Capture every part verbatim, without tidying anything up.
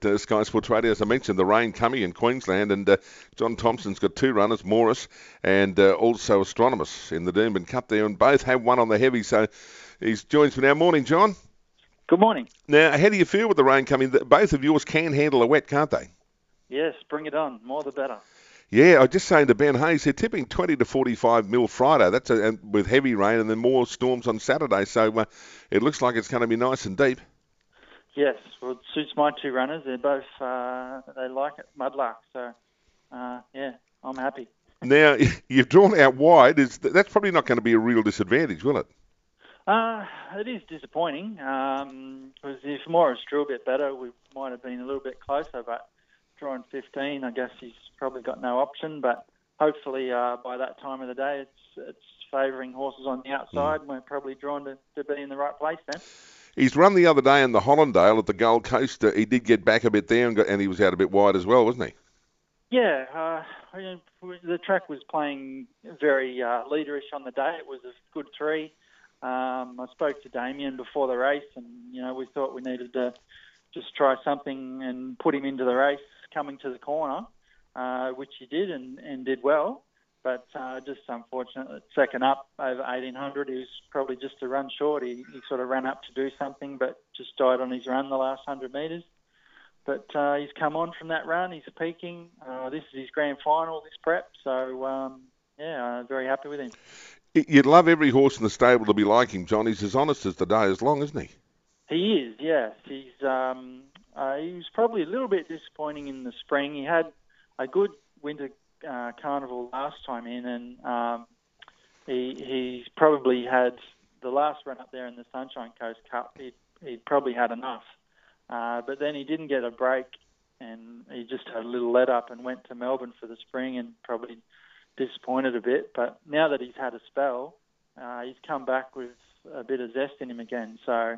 at uh, Sky Sports Radio. As I mentioned, the rain coming in Queensland, and uh, John Thompson's got two runners, Morris and uh, also Astronomus in the Doomben Cup there, and both have one on the heavy. So he joins me now. Morning, John. Good morning. Now, how do you feel with the rain coming? Both of yours can handle a wet, can't they? Yes, bring it on. More the better. Yeah, I was just saying to Ben Hayes, they're tipping twenty to forty-five mil Friday. That's a, and with heavy rain and then more storms on Saturday. So uh, it looks like it's going to be nice and deep. Yes, well, it suits my two runners. They're both, uh, they like it, mudlark. So, uh, yeah, I'm happy. Now, you've drawn out wide. Is That's probably not going to be a real disadvantage, will it? Uh, it is disappointing um, because if Morris drew a bit better, we might have been a little bit closer, but drawing fifteen, I guess he's probably got no option, but hopefully uh, by that time of the day it's it's favouring horses on the outside, and we're probably drawn to, to be in the right place then. He's run the other day in the Hollandale at the Gold Coast. Uh, he did get back a bit there, and, got, and he was out a bit wide as well, wasn't he? Yeah, uh, the track was playing very uh, leaderish on the day. It was a good three. Um, I spoke to Damien before the race, and you know we thought we needed to just try something and put him into the race coming to the corner, uh, which he did and, and did well. But uh, just unfortunate that second up over eighteen hundred, he was probably just a run short. He, he sort of ran up to do something, but just died on his run the last one hundred metres. But uh, he's come on from that run. He's peaking. Uh, this is his grand final, this prep. So, um, yeah, I'm very happy with him. You'd love every horse in the stable to be like him, John. He's as honest as the day is long, isn't he? He is, yes. He's um, uh, he was probably a little bit disappointing in the spring. He had a good winter uh, carnival last time in, and um, he he's probably had the last run up there in the Sunshine Coast Cup. He he probably had enough, uh, but then he didn't get a break, and he just had a little let up and went to Melbourne for the spring, and probably disappointed a bit. But now that he's had a spell, uh, he's come back with a bit of zest in him again. So.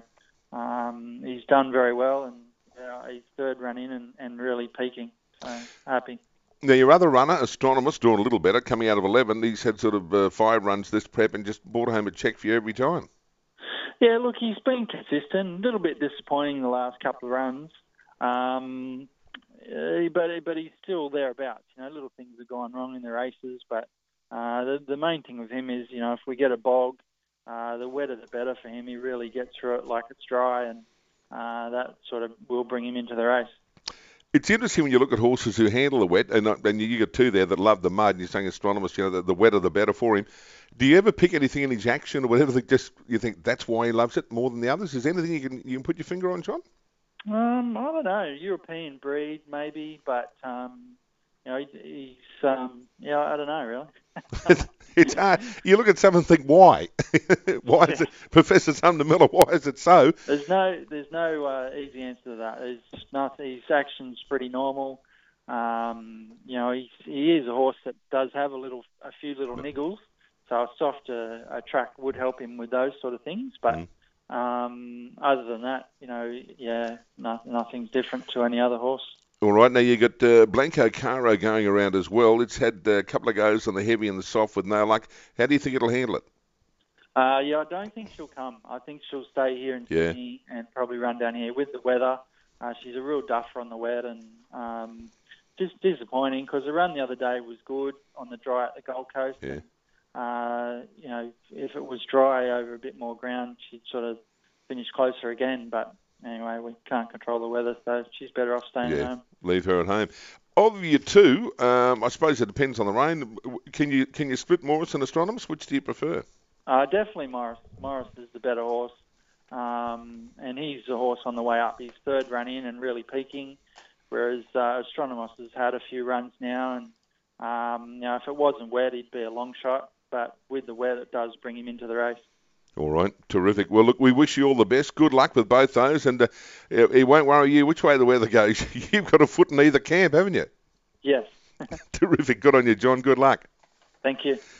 Um, he's done very well, and uh, he's third run in and, and really peaking. So happy. Now, your other runner, Astronomus, doing a little better, coming out of eleven. He's had sort of uh, five runs this prep and just brought home a cheque for you every time. Yeah, look, he's been consistent. A little bit disappointing the last couple of runs, um, uh, but but he's still thereabouts. You know, little things have gone wrong in the races, but uh, the the main thing with him is, you know, if we get a bog, Uh, the wetter the better for him. He really gets through it like it's dry, and uh, that sort of will bring him into the race. It's interesting when you look at horses who handle the wet, and, and you got two there that love the mud, and you're saying Astronomus, you know, the, the wetter the better for him. Do you ever pick anything in his action or whatever that just you think that's why he loves it more than the others? Is there anything you can you can put your finger on, John? Um, I don't know. European breed, maybe, but um, you know, he, he's um, yeah, I don't know really. It's hard. You look at something and think, why? Why is it, Professor Sumner Miller? Why is it so? There's no, there's no uh, easy answer to that. There's nothing. His action's pretty normal. Um, you know, he he is a horse that does have a little, a few little niggles. So a softer a track would help him with those sort of things. But mm. um, other than that, you know, yeah, no, nothing's different to any other horse. All right, now you got uh, Blanco Caro going around as well. It's had uh, a couple of goes on the heavy and the soft with no luck. How do you think it'll handle it? Uh, yeah, I don't think she'll come. I think she'll stay here in yeah. Sydney and probably run down here with the weather. Uh, she's a real duffer on the wet, and um, just disappointing because the run the other day was good on the dry at the Gold Coast. Yeah. And, uh, you know, if it was dry over a bit more ground, she'd sort of finish closer again, but anyway, we can't control the weather, so she's better off staying yeah, at home. Leave her at home. Of you two, um, I suppose it depends on the rain. Can you can you split Morris and Astronomus? Which do you prefer? Uh, definitely Morris. Morris is the better horse, um, and he's the horse on the way up. He's third run in and really peaking, whereas uh, Astronomus has had a few runs now, and um, you know, if it wasn't wet, he'd be a long shot, but with the wet, it does bring him into the race. All right, terrific. Well, look, we wish you all the best. Good luck with both those, and uh, it, it won't worry you which way the weather goes. You've got a foot in either camp, haven't you? Yes. Terrific. Good on you, John. Good luck. Thank you.